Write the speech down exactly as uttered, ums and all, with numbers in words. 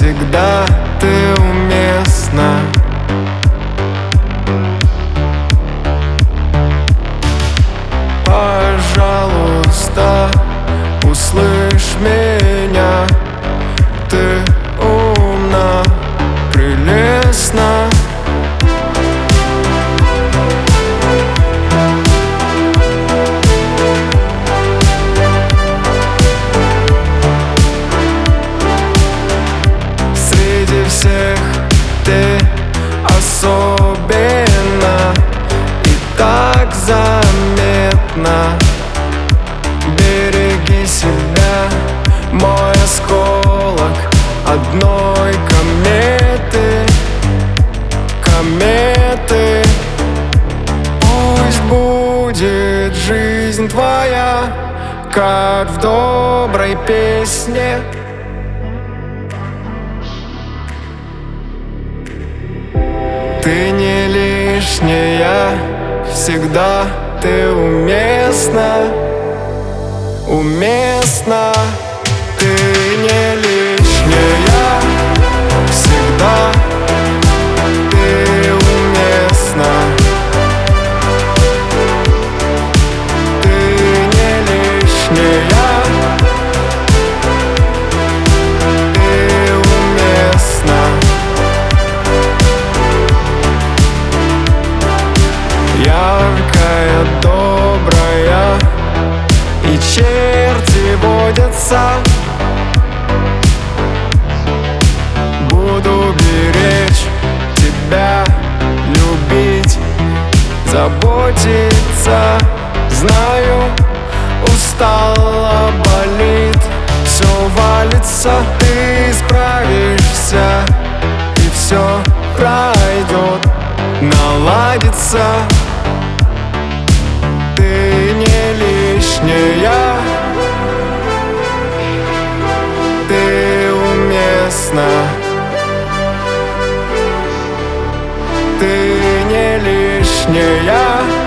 всегда ты уместна. Пожалуйста, услышь меня. Ты умна, прелестна. Среди всех ты особенна и так заметна. Береги себя, мой осколок одной кометы, кометы. Пусть будет жизнь твоя, как в доброй песне. Ты не лишняя, всегда ты уместна, уместна. Ты не лишняя, всегда ты уместна. Ты не лишняя, ты уместна. Яркая, добрая, и черти водятся. Буду беречь тебя, любить, заботиться. Знаю, устала, болит, все валится. Ты справишься, и все пройдет, наладится. Ты не лишняя, ты уместна. Ты не лишняя.